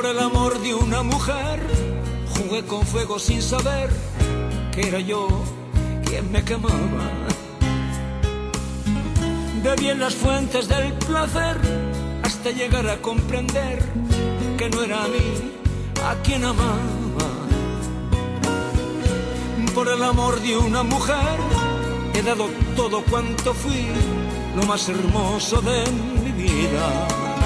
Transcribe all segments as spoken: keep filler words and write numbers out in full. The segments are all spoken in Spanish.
el amor de una mujer jugué con fuego sin saber que era yo quien me quemaba. Bebí en las fuentes del placer hasta llegar a comprender que no era a mí a quien amaba. Por el amor de una mujer he dado todo cuanto fui, lo más hermoso de mi vida.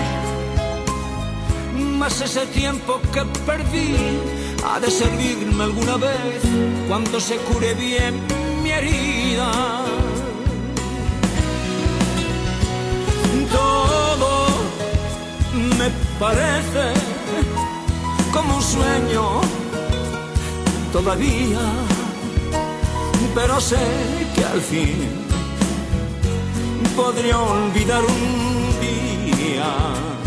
Mas ese tiempo que perdí ha de servirme alguna vez cuando se cure bien mi herida. Todo me parece como un sueño todavía, pero sé que al fin podré olvidar un día.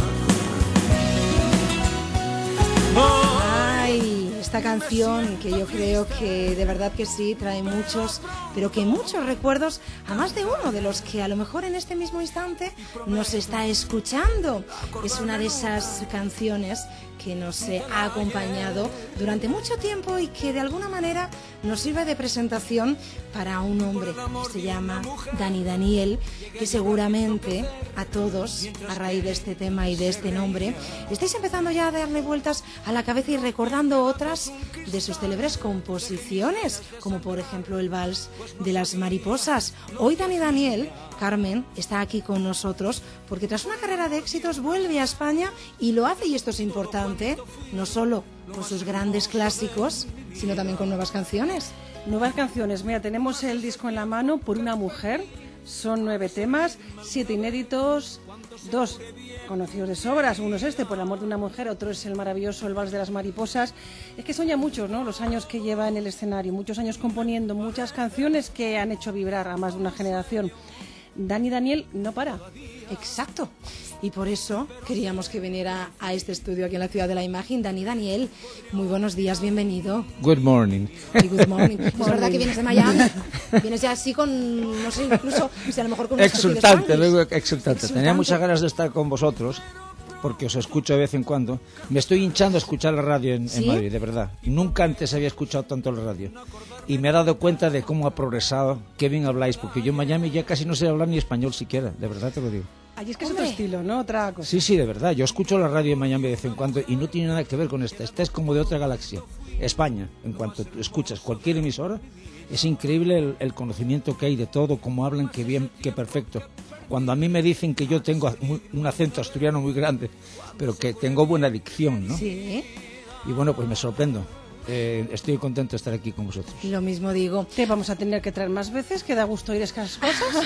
Oh. Ay, esta canción que yo creo que de verdad que sí trae muchos, pero que muchos recuerdos a más de uno de los que a lo mejor en este mismo instante nos está escuchando. Es una de esas canciones que nos ha acompañado durante mucho tiempo y que de alguna manera nos sirve de presentación para un hombre que se llama Dani Daniel, que seguramente a todos, a raíz de este tema y de este nombre, estáis empezando ya a darle vueltas a la cabeza y recordando otras de sus célebres composiciones, como por ejemplo el Vals de las Mariposas. Hoy Dani Daniel, Carmen, está aquí con nosotros porque tras una carrera de éxitos vuelve a España y lo hace, y esto es importante, no solo con sus grandes clásicos, sino también con nuevas canciones. Nuevas canciones, mira, tenemos el disco en la mano, Por una mujer, son nueve temas, siete inéditos, dos conocidos de sobras, uno es este, Por el amor de una mujer, otro es el maravilloso El Vals de las Mariposas. Es que son ya muchos, ¿no?, los años que lleva en el escenario, muchos años componiendo, muchas canciones que han hecho vibrar a más de una generación. Dani Daniel no para. Exacto. Y por eso queríamos que viniera a este estudio aquí en la Ciudad de la Imagen. Dani Daniel, muy buenos días, bienvenido. Good morning. Y good morning. Es verdad que vienes de Miami, vienes ya así con, no sé, incluso, o sea, a lo mejor con unos exultante, luego exultante. exultante. Tenía muchas ganas de estar con vosotros, porque os escucho de vez en cuando. Me estoy hinchando a escuchar la radio en, ¿Sí? en Madrid, de verdad. Nunca antes había escuchado tanto la radio. Y me he dado cuenta de cómo ha progresado, qué bien habláis, porque yo en Miami ya casi no sé hablar ni español siquiera, de verdad te lo digo. Allí es que es Hombre. otro estilo, ¿no? Otra cosa. Sí, sí, de verdad. Yo escucho la radio en Miami de vez en cuando y no tiene nada que ver con esta. Esta es como de otra galaxia. España, en cuanto tú escuchas cualquier emisora, es increíble el, el conocimiento que hay de todo, cómo hablan, qué bien, qué perfecto. Cuando a mí me dicen que yo tengo un acento asturiano muy grande, pero que tengo buena dicción, ¿no? Sí. Y bueno, pues me sorprendo. Eh, estoy contento de estar aquí con vosotros. Lo mismo digo. Te vamos a tener que traer más veces, que da gusto oír esas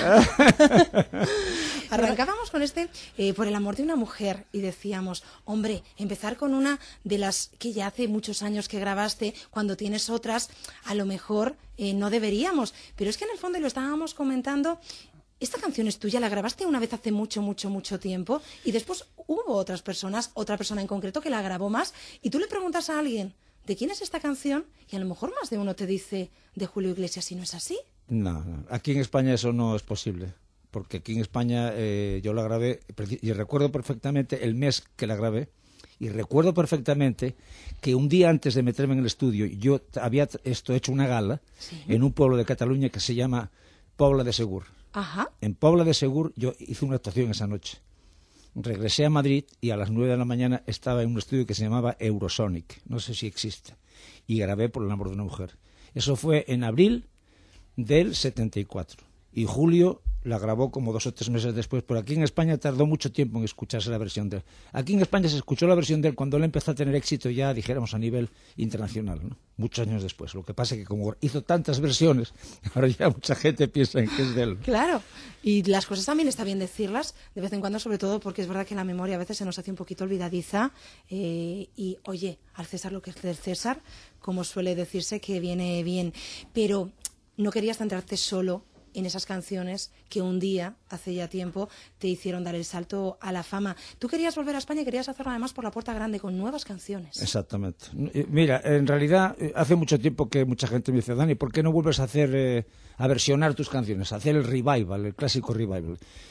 cosas. Arrancábamos con este eh, Por el amor de una mujer y decíamos, hombre, empezar con una de las que ya hace muchos años que grabaste, cuando tienes otras, a lo mejor eh, no deberíamos. Pero es que en el fondo, y lo estábamos comentando, esta canción es tuya, la grabaste una vez hace mucho, mucho, mucho tiempo y después hubo otras personas, otra persona en concreto que la grabó más, y tú le preguntas a alguien, ¿de quién es esta canción? Y a lo mejor más de uno te dice de Julio Iglesias, ¿y no es así? No, no, aquí en España eso no es posible, porque aquí en España eh, yo la grabé, y recuerdo perfectamente el mes que la grabé, y recuerdo perfectamente que un día antes de meterme en el estudio, yo había esto hecho una gala, ¿sí?, en un pueblo de Cataluña que se llama Pobla de Segur. Ajá. En Pobla de Segur yo hice una actuación esa noche. Regresé a Madrid y a las nueve de la mañana estaba en un estudio que se llamaba Eurosonic, no sé si existe, y grabé Por el amor de una mujer. Eso fue en abril del setenta y cuatro, y Julio la grabó como dos o tres meses después, pero aquí en España tardó mucho tiempo en escucharse la versión de él. Aquí en España se escuchó la versión de él cuando él empezó a tener éxito ya, dijéramos, a nivel internacional, ¿no?, muchos años después. Lo que pasa es que como hizo tantas versiones, ahora ya mucha gente piensa en que es de él. Claro, y las cosas también está bien decirlas de vez en cuando, sobre todo porque es verdad que la memoria a veces se nos hace un poquito olvidadiza, eh, y oye, al César lo que es del César, como suele decirse, que viene bien. Pero no querías centrarte solo en esas canciones que un día, hace ya tiempo, te hicieron dar el salto a la fama. Tú querías volver a España y querías hacerlo además por la puerta grande, con nuevas canciones. Exactamente. Mira, en realidad, hace mucho tiempo que mucha gente me dice, Dani, ¿por qué no vuelves a hacer, eh, a versionar tus canciones, a hacer el revival, el clásico revival?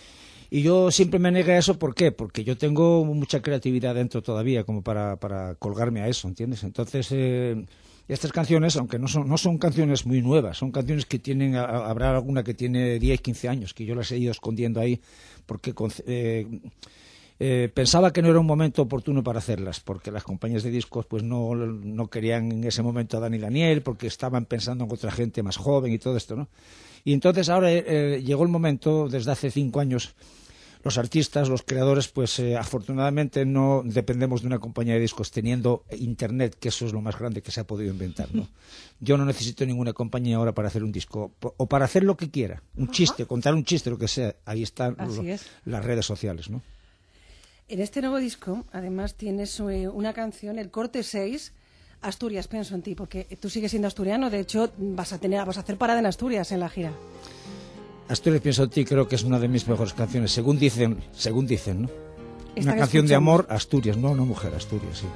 Y yo siempre me negué a eso, ¿por qué? Porque yo tengo mucha creatividad dentro todavía como para, para colgarme a eso, ¿entiendes? Entonces, eh, estas canciones, aunque no son, no son canciones muy nuevas, son canciones que tienen, habrá alguna que tiene diez, quince años, que yo las he ido escondiendo ahí, porque eh, eh, pensaba que no era un momento oportuno para hacerlas, porque las compañías de discos pues no, no querían en ese momento a Dani Daniel, porque estaban pensando en otra gente más joven y todo esto, ¿no? Y entonces ahora eh, llegó el momento, desde hace cinco años, los artistas, los creadores, pues eh, afortunadamente no dependemos de una compañía de discos teniendo internet, que eso es lo más grande que se ha podido inventar, ¿no? Yo no necesito ninguna compañía ahora para hacer un disco, o para hacer lo que quiera, un chiste, contar un chiste, lo que sea, ahí están lo, las redes sociales, ¿no? En este nuevo disco, además, tienes eh, una canción, el corte seis, Asturias, pienso en ti, porque tú sigues siendo asturiano, de hecho vas a tener, vas a hacer parada en Asturias en la gira. Asturias, pienso en ti, creo que es una de mis mejores canciones, según dicen, según dicen, ¿no? Una canción escuchando de amor, Asturias, no una mujer, Asturias, sí.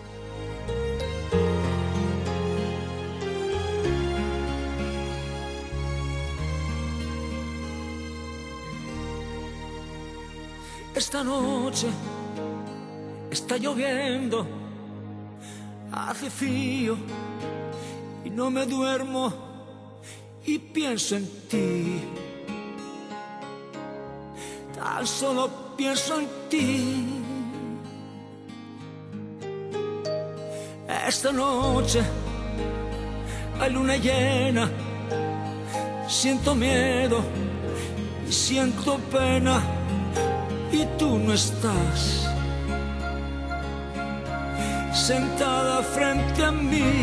Esta noche está lloviendo, hace frío y no me duermo y pienso en ti. Tan solo pienso en ti. Esta noche hay luna llena, siento miedo y siento pena y tú no estás sentada frente a mí.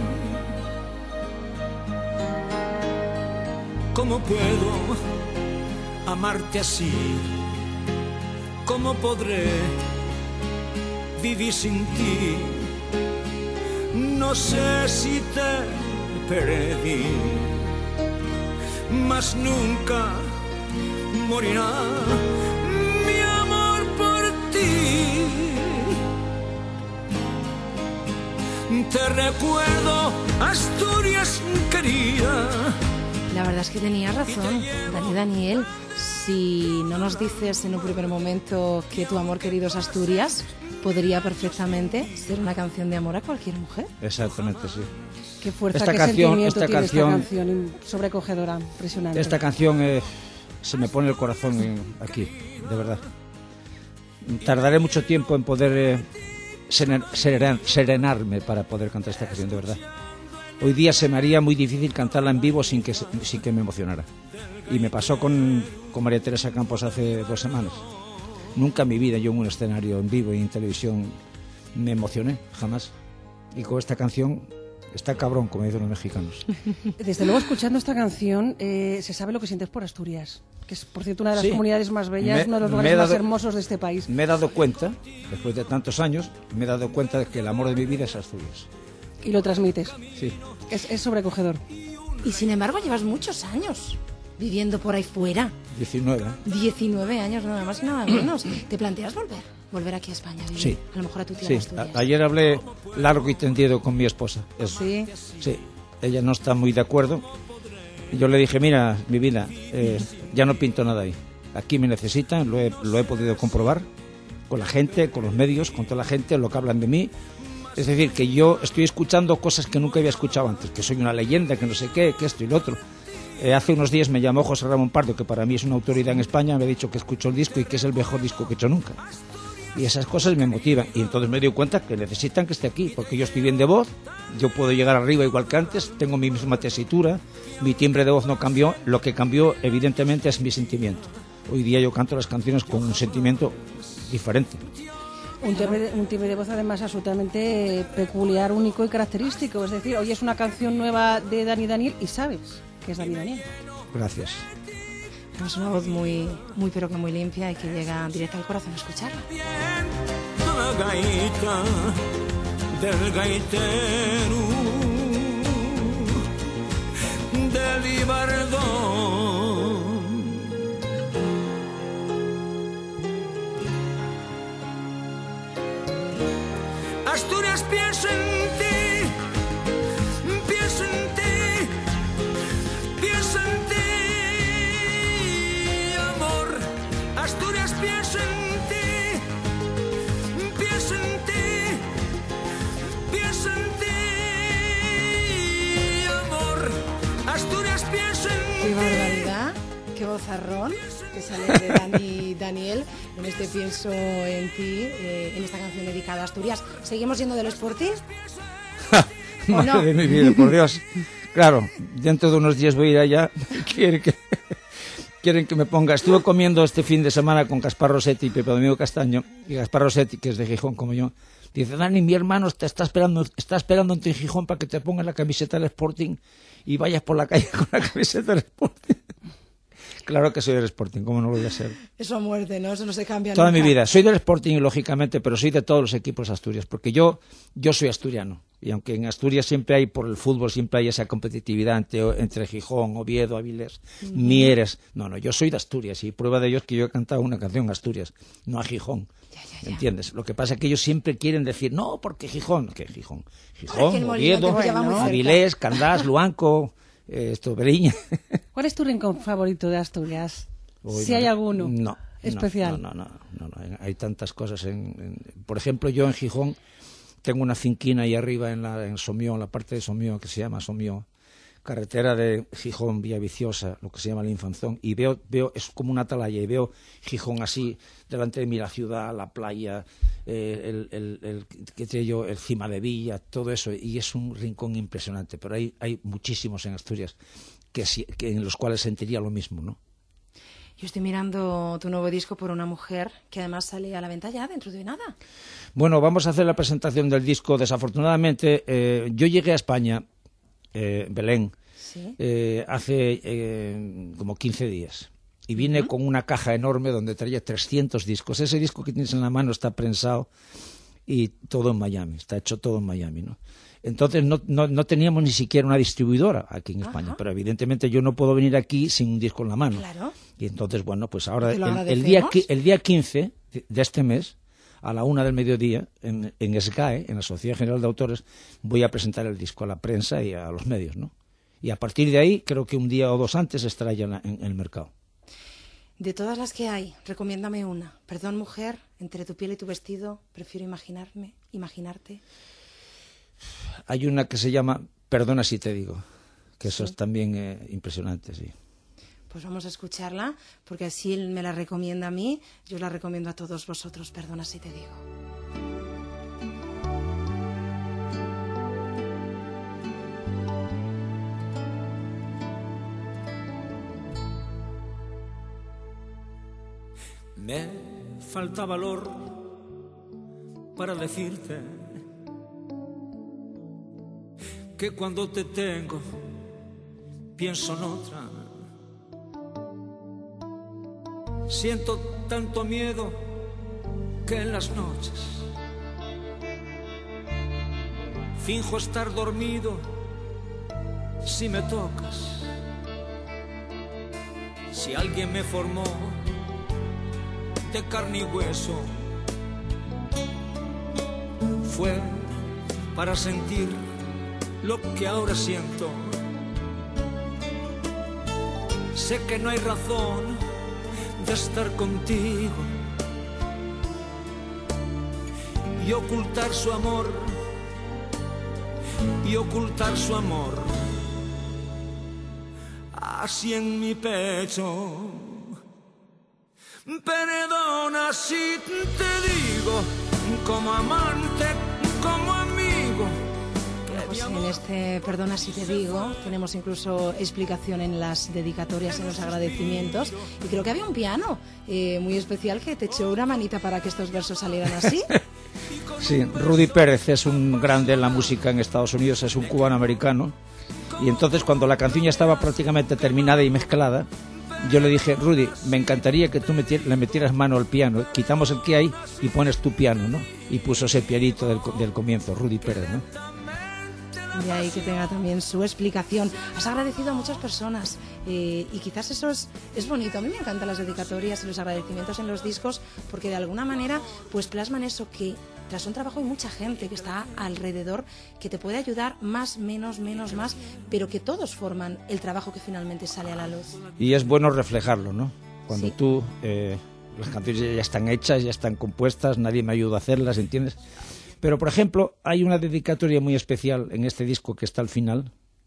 ¿Cómo puedo amarte así? ¿Cómo podré vivir sin ti? No sé si te perdí, mas nunca morirá mi amor por ti. Te recuerdo, Asturias querida. La verdad es que tenía razón, Dani Daniel. Si no nos dices en un primer momento que tu amor querido es Asturias, podría perfectamente ser una canción de amor a cualquier mujer. Exactamente, sí. Qué fuerza, esta qué canción, sentimiento esta tiene canción, esta canción, sobrecogedora, impresionante. Esta canción eh, se me pone el corazón en, aquí, de verdad. Tardaré mucho tiempo en poder eh, seren, seren, serenarme para poder cantar esta canción, de verdad. Hoy día se me haría muy difícil cantarla en vivo sin que, sin que me emocionara. Y me pasó con, con María Teresa Campos hace dos semanas. Nunca en mi vida yo en un escenario en vivo y en televisión me emocioné, jamás. Y con esta canción está cabrón, como dicen los mexicanos. Desde luego, escuchando esta canción, eh, se sabe lo que sientes por Asturias, que es, por cierto, una de las sí, comunidades más bellas, me, uno de los lugares dado, más hermosos de este país. Me he dado cuenta, después de tantos años, me he dado cuenta de que el amor de mi vida es Asturias. Y lo transmites. Sí. Es, es sobrecogedor. Y sin embargo llevas muchos años viviendo por ahí fuera. diecinueve. diecinueve años, nada más y nada menos. ¿Te planteas volver? Volver aquí a España a vivir. Sí. A lo mejor a tu tierra Sí. Asturias. A- ayer hablé largo y tendido con mi esposa. Eso. Sí. Sí. Ella no está muy de acuerdo. Y yo le dije, mira, mi vida, eh, ya no pinto nada ahí. Aquí me necesitan, lo he, lo he podido comprobar con la gente, con los medios, con toda la gente, lo que hablan de mí. Es decir, que yo estoy escuchando cosas que nunca había escuchado antes, que soy una leyenda, que no sé qué, que esto y lo otro. Eh, hace unos días me llamó José Ramón Pardo, que para mí es una autoridad en España, me ha dicho que escuchó el disco y que es el mejor disco que he hecho nunca. Y esas cosas me motivan. Y entonces me doy cuenta que necesitan que esté aquí, porque yo estoy bien de voz, yo puedo llegar arriba igual que antes, tengo mi misma tesitura, mi timbre de voz no cambió, lo que cambió evidentemente es mi sentimiento. Hoy día yo canto las canciones con un sentimiento diferente. Un timbre, de, un timbre de voz además absolutamente peculiar, único y característico. Es decir, hoy es una canción nueva de Dani Daniel y sabes que es Dani Daniel. Gracias. Es una voz muy, muy pero que muy limpia y que llega directo al corazón a escucharla. La gaita del gaitero del Ibardón. Asturias, pienso en ti, pienso en ti, pienso en ti, amor. Asturias. Qué barbaridad, qué vozarrón que sale de Dani Daniel en este Pienso en ti, eh, en esta canción dedicada a Asturias. ¿Seguimos yendo del Sporting? ¿O Madre no? de mi vida, por Dios. Claro, dentro de unos días voy a ir allá. Quieren que, quieren que me ponga. Estuve comiendo este fin de semana con Gaspar Rossetti y Pepe Domingo Castaño. Y Gaspar Rossetti, que es de Gijón como yo, dice: Dani, mi hermano te está esperando, está esperando en Gijón para que te pongas la camiseta del Sporting y vayas por la calle con la camiseta del Sporting. Claro que soy del Sporting, ¿cómo no lo voy a ser? Eso a muerte, ¿no? Eso no se cambia Toda nunca. mi vida. Soy del Sporting, lógicamente, pero soy de todos los equipos de Asturias, porque yo, yo soy asturiano. Y aunque en Asturias siempre hay, por el fútbol, siempre hay esa competitividad entre, entre Gijón, Oviedo, Avilés, uh-huh. Mieres. No, no, yo soy de Asturias y prueba de ello es que yo he cantado una canción a Asturias, no a Gijón. Ya, ya, ya. ¿Entiendes? Lo que pasa es que ellos siempre quieren decir, no, porque Gijón. ¿Qué Gijón? Gijón, Ay, Oviedo, bueno, Avilés, Candás, Luanco, eh, esto, Beriña. ¿Cuál es tu rincón favorito de Asturias? Uy, si no, hay alguno no, especial. No, no, no, no, no, hay tantas cosas. En, en, por ejemplo, yo en Gijón tengo una finquina ahí arriba en, la, en Somió, en la parte de Somió, que se llama Somió, carretera de Gijón, Vía Viciosa, lo que se llama el Infanzón, y veo, veo es como una atalaya, y veo Gijón así, delante de mí la ciudad, la playa, eh, el, el, el, qué sé yo, el Cima de Villa, todo eso, y es un rincón impresionante, pero hay, hay muchísimos en Asturias que, que en los cuales sentiría lo mismo, ¿no? Yo estoy mirando tu nuevo disco por una mujer que además sale a la venta ya dentro de nada. Bueno, vamos a hacer la presentación del disco. Desafortunadamente, eh, yo llegué a España, eh, Belén, ¿Sí? eh, hace eh, como quince días. Y vine uh-huh. con una caja enorme donde traía trescientos discos. Ese disco que tienes en la mano está prensado y todo en Miami, está hecho todo en Miami, ¿no? Entonces no, no, no teníamos ni siquiera una distribuidora aquí en España, Ajá. pero evidentemente yo no puedo venir aquí sin un disco en la mano. Claro. Y entonces, bueno, pues ahora el, el, día, el día quince de este mes, a la una del mediodía, en, en S G A E, en la Sociedad General de Autores, voy a presentar el disco a la prensa y a los medios, ¿no? Y a partir de ahí, creo que un día o dos antes estará ya en, la, en el mercado. De todas las que hay, recomiéndame una. Perdón, mujer, entre tu piel y tu vestido, prefiero imaginarme, imaginarte. Hay una que se llama Perdona si te digo, que eso sí. es también eh, impresionante, sí. Pues vamos a escucharla, porque así él me la recomienda a mí, yo la recomiendo a todos vosotros. Perdona si te digo. Me falta valor para decirte que cuando te tengo pienso en otra. Siento tanto miedo que en las noches finjo estar dormido si me tocas. Si alguien me formó de carne y hueso, fue para sentir lo que ahora siento. Sé que no hay razón de estar contigo y ocultar su amor, y ocultar su amor, así en mi pecho. Perdona si te digo, como amante, como amigo. Pues en este Perdona si te digo tenemos incluso explicación en las dedicatorias, en los agradecimientos, y creo que había un piano eh, muy especial que te echó una manita para que estos versos salieran así. Sí, Rudy Pérez es un grande en la música en Estados Unidos, es un cubano-americano, y entonces cuando la canción ya estaba prácticamente terminada y mezclada, yo le dije: Rudy, me encantaría que tú metier, le metieras mano al piano, quitamos el que hay y pones tu piano, ¿no? Y puso ese pianito del, del comienzo, Rudy Pérez, ¿no? De ahí que tenga también su explicación. Has agradecido a muchas personas eh, y quizás eso es, es bonito. A mí me encantan las dedicatorias y los agradecimientos en los discos, porque de alguna manera pues plasman eso, que tras un trabajo hay mucha gente que está alrededor, que te puede ayudar más, menos, menos, más, pero que todos forman el trabajo que finalmente sale a la luz. Y es bueno reflejarlo, ¿no? Cuando sí. tú, eh, las canciones ya están hechas, ya están compuestas, nadie me ayuda a hacerlas, ¿entiendes? Pero, por ejemplo, hay una dedicatoria muy especial en este disco que está al final,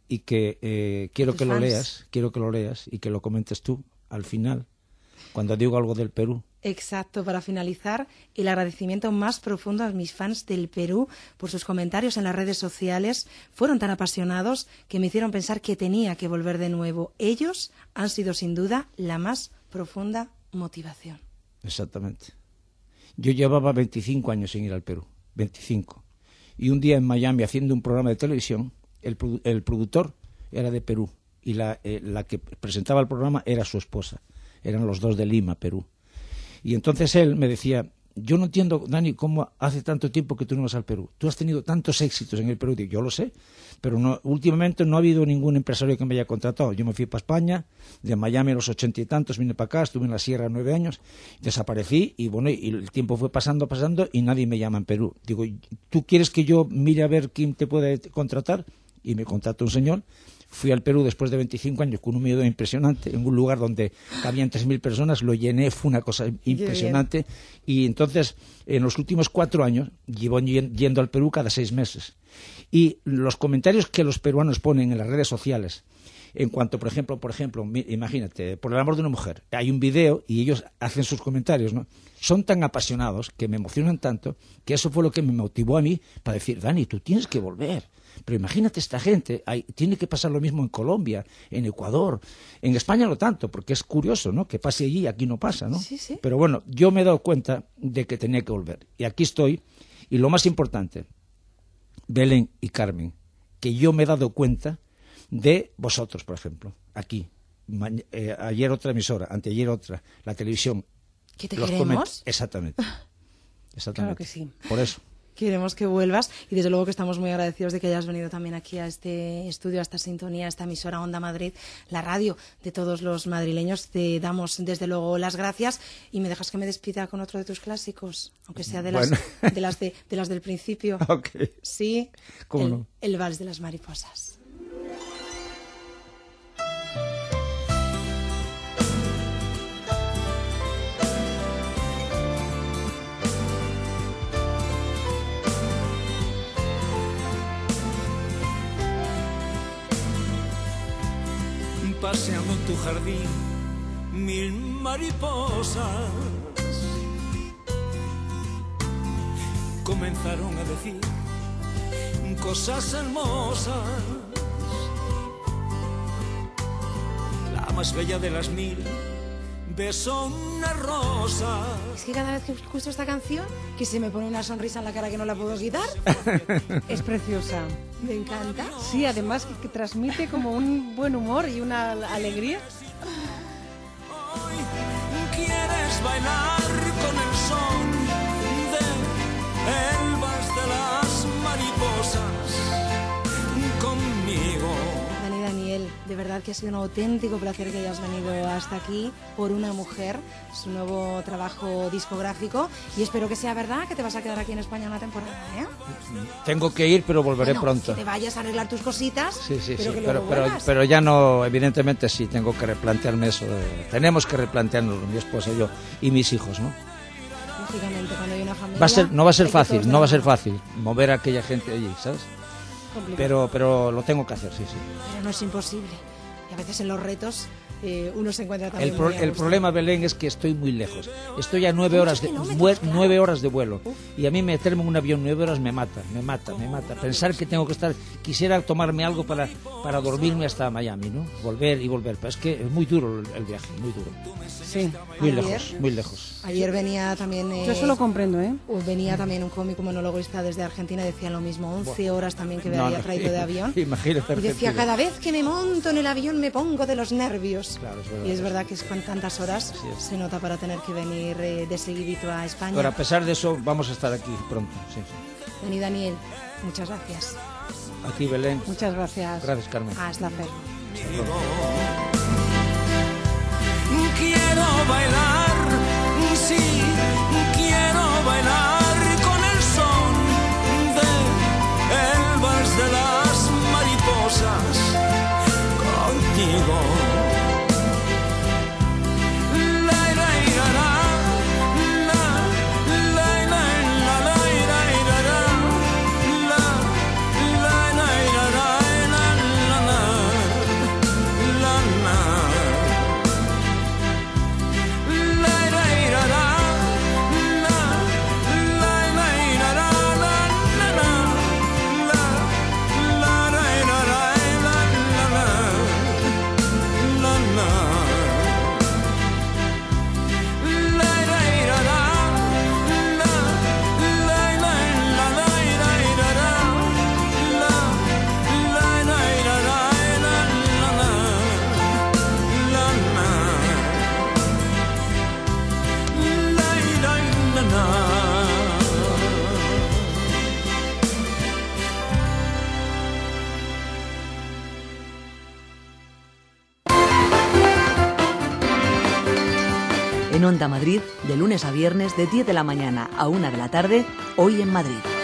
y que eh, quiero Tus que lo fans. leas, quiero que lo leas y que lo comentes tú al final, cuando digo algo del Perú. Exacto, para finalizar, el agradecimiento más profundo a mis fans del Perú por sus comentarios en las redes sociales. Fueron tan apasionados que me hicieron pensar que tenía que volver de nuevo. Ellos han sido sin duda la más profunda motivación. Exactamente. Yo llevaba veinticinco años sin ir al Perú, veinticinco. Y un día en Miami, haciendo un programa de televisión, el, produ- el productor era de Perú y la, eh, la que presentaba el programa era su esposa. Eran los dos de Lima, Perú. Y entonces él me decía, yo no entiendo, Dani, cómo hace tanto tiempo que tú no vas al Perú. Tú has tenido tantos éxitos en el Perú. Digo, yo lo sé, pero no, últimamente no ha habido ningún empresario que me haya contratado. Yo me fui para España, de Miami a los ochenta y tantos, vine para acá, estuve en la sierra nueve años, desaparecí y bueno, y el tiempo fue pasando, pasando y nadie me llama en Perú. Digo, ¿tú quieres que yo mire a ver quién te puede contratar? Y me contrató un señor. Fui al Perú después de veinticinco años con un miedo impresionante, en un lugar donde cabían tres mil personas, lo llené, fue una cosa impresionante. Y entonces, en los últimos cuatro años, llevo yendo al Perú cada seis meses. Y los comentarios que los peruanos ponen en las redes sociales, en cuanto, por ejemplo, por ejemplo, imagínate, por el amor de una mujer, hay un video y ellos hacen sus comentarios, ¿no? Son tan apasionados, que me emocionan tanto, que eso fue lo que me motivó a mí para decir, Dani, tú tienes que volver. Pero imagínate esta gente, hay, tiene que pasar lo mismo en Colombia, en Ecuador, en España no tanto, porque es curioso, ¿no? Que pase allí, aquí no pasa, ¿no? Sí, sí. Pero bueno, yo me he dado cuenta de que tenía que volver. Y aquí estoy, y lo más importante, Belén y Carmen, que yo me he dado cuenta de vosotros, por ejemplo, aquí. Ma- eh, ayer otra emisora, anteayer otra, la televisión. ¿Que te Los queremos? coment- Exactamente. Exactamente. Claro que sí. Por eso. Queremos que vuelvas y desde luego que estamos muy agradecidos de que hayas venido también aquí a este estudio, a esta sintonía, a esta emisora Onda Madrid, la radio de todos los madrileños. Te damos desde luego las gracias y me dejas que me despida con otro de tus clásicos, aunque sea de las, Bueno. de las, de, de las del principio. Ok. Sí, ¿Cómo el, no? el vals de las mariposas. Paseando en tu jardín mil mariposas comenzaron a decir cosas hermosas. La más bella de las mil besó una rosa. Es que cada vez que escucho esta canción, que se me pone una sonrisa en la cara que no la puedo quitar. Es preciosa. Me encanta. Sí, además que, que transmite como un buen humor y una alegría. Hoy quieres bailar con el son de el vals de las mariposas conmigo. Dani Daniel, de verdad que ha sido un auténtico placer que hayas venido hasta aquí por una mujer, su nuevo trabajo discográfico, y espero que sea verdad que te vas a quedar aquí en España una temporada, ¿eh? Tengo que ir, pero volveré Bueno, pronto. que te vayas a arreglar tus cositas, Sí, sí, pero sí, que pero, luego pero, vuelvas. pero ya no, evidentemente sí, tengo que replantearme eso. eh, tenemos que replantearnos, mi esposa y yo, y mis hijos, ¿no? Lógicamente, cuando hay una familia... Va a ser, no va a ser hay que fácil, todos no va a ser de la mano. fácil mover a aquella gente allí, ¿sabes? Complicado. Pero, pero lo tengo que hacer, sí, sí. Pero no es imposible. Y a veces en los retos eh, uno se encuentra también El, pro- muy a el gusto. problema, Belén, es que estoy muy lejos. Estoy a nueve Muchos horas de kilómetros, nue- claro. nueve horas de vuelo. Y a mí meterme en un avión nueve horas me mata, me mata, me mata. Pensar que tengo que estar... Quisiera tomarme algo para, para dormirme hasta Miami, ¿no? Volver y volver. Pero es que es muy duro el, el viaje, muy duro. Sí. Muy Ayer- lejos, muy lejos. Ayer venía también... eh, Yo eso lo comprendo, ¿eh? Uh, Venía también un cómico monologuista desde Argentina, decía lo mismo, once horas también que me No, había no, traído de avión. imagínate Y decía, Argentina. cada vez que me monto en el avión me pongo de los nervios. Claro, es verdad. Y es verdad que es con tantas horas Así es. se nota para tener que venir eh, de seguidito a España. Pero a pesar de eso, vamos a estar aquí pronto. Sí. Dani Daniel, muchas gracias. A ti, Belén. Muchas gracias. Gracias, Carmen. Hasta luego. Quiero bailar, sí, quiero bailar con el son de el vals de las mariposas contigo. La, la, la, la, la, la, la, la, la, la, la, la, la, la, la, la, la, la, la, En Onda Madrid, de lunes a viernes, de diez de la mañana a una de la tarde, Hoy en Madrid.